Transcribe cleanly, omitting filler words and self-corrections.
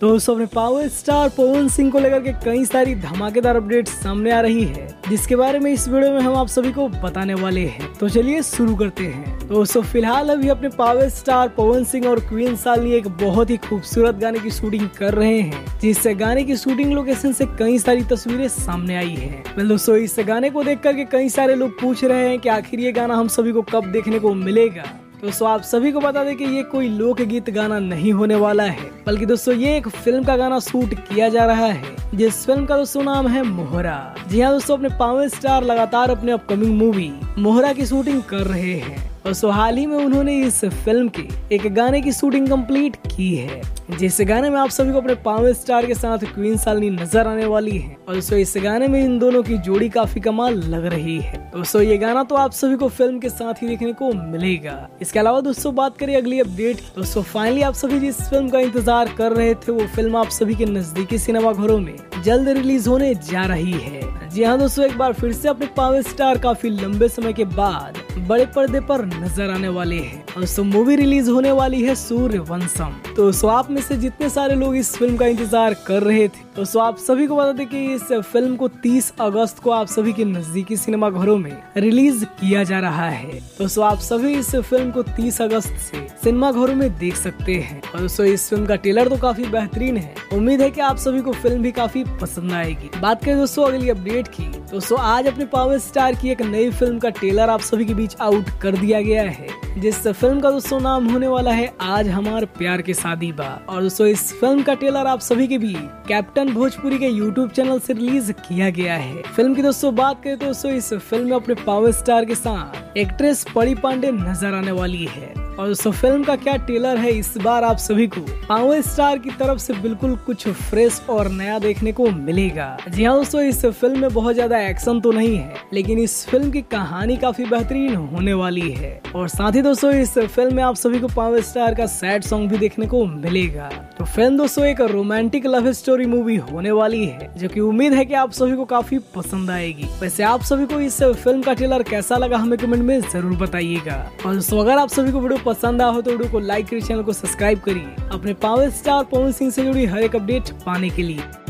दोस्तों अपने power star Pawan Singh को लेकर के कई सारी धमाकेदार अपडेट सामने आ रही है, जिसके बारे में इस वीडियो में हम आप सभी को बताने वाले हैं। तो चलिए शुरू करते हैं। दोस्तों फिलहाल अभी अपने पावर स्टार पवन सिंह और क्वीन सालनी एक बहुत ही खूबसूरत गाने की शूटिंग कर रहे हैं, जिससे गाने की शूटिंग लोकेशन से कई सारी तस्वीरें सामने आई है। दोस्तों इस गाने को देख करके कई सारे लोग पूछ रहे हैं कि आखिर ये गाना हम सभी को कब देखने को मिलेगा। दोस्तों आप सभी को बता दें कि ये कोई लोकगीत गाना नहीं होने वाला है, बल्कि दोस्तों ये एक फिल्म का गाना शूट किया जा रहा है, जिस फिल्म का दोस्तों नाम है मोहरा। जी हाँ दोस्तों, अपने पावर स्टार लगातार अपने अपकमिंग मूवी मोहरा की शूटिंग कर रहे हैं। दोस्तों हाल ही में उन्होंने इस फिल्म के एक गाने की शूटिंग कंप्लीट की है, जिस गाने में आप सभी को अपने पावर स्टार के साथ क्वीन सालनी नजर आने वाली है। और दोस्तों इस गाने में इन दोनों की जोड़ी काफी कमाल लग रही है। दोस्तों ये गाना तो आप सभी को फिल्म के साथ ही देखने को मिलेगा। इसके अलावा दोस्तों बात करें अगली अपडेट, दोस्तों फाइनली आप सभी जिस फिल्म का इंतजार कर रहे थे, वो फिल्म आप सभी के नजदीकी सिनेमा घरों में जल्द रिलीज होने जा रही है। जी हाँ दोस्तों, एक बार फिर से अपने पावर स्टार काफी लंबे समय के बाद बड़े पर्दे पर नजर आने वाले हैं। दोस्तों मूवी रिलीज होने वाली है सूर्यवंशम। तो आप में से जितने सारे लोग इस फिल्म का इंतजार कर रहे थे, तो आप सभी को बता दें कि इस फिल्म को 30 अगस्त को आप सभी के नजदीकी सिनेमा घरों में रिलीज किया जा रहा है। तो आप सभी इस फिल्म को 30 अगस्त से सिनेमा घरों में देख सकते हैं। और दोस्तों इस फिल्म का ट्रेलर तो काफी बेहतरीन है। उम्मीद है कि आप सभी को फिल्म भी काफी पसंद आएगी। बात करें दोस्तों अगली अपडेट की, दोस्तों आज अपने पावर स्टार की एक नई फिल्म का ट्रेलर आप सभी के बीच आउट कर दिया गया है, जिस फिल्म का दोस्तों नाम होने वाला है आज हमार प्यार के शादी बा। और दोस्तों इस फिल्म का ट्रेलर आप सभी के बीच कैप्टन भोजपुरी के यूट्यूब चैनल से रिलीज किया गया है। फिल्म की दोस्तों बात करें तो दोस्तों इस फिल्म में अपने पावर स्टार के साथ एक्ट्रेस परी पांडे नजर आने वाली है। और दोस्तों फिल्म का क्या ट्रेलर है, इस बार आप सभी को पावर स्टार की तरफ से बिल्कुल कुछ फ्रेश और नया देखने को मिलेगा। जी हाँ दोस्तों, इस फिल्म में बहुत ज्यादा एक्शन तो नहीं है, लेकिन इस फिल्म की कहानी काफी बेहतरीन होने वाली है। और साथ ही दोस्तों इस फिल्म में आप सभी को पावर स्टार का सैड सॉन्ग भी देखने को मिलेगा। तो फिल्म दोस्तों एक रोमांटिक लव स्टोरी मूवी होने वाली है, जो कि उम्मीद है कि आप सभी को काफी पसंद आएगी। वैसे आप सभी को इस फिल्म का ट्रेलर कैसा लगा हमें कमेंट में जरूर बताइएगा। और दोस्तों अगर आप सभी को वीडियो पसंद आया हो तो वीडियो को लाइक करिए, चैनल को सब्सक्राइब करिए अपने पावर स्टार पवन सिंह से जुड़ी हर एक अपडेट पाने के लिए।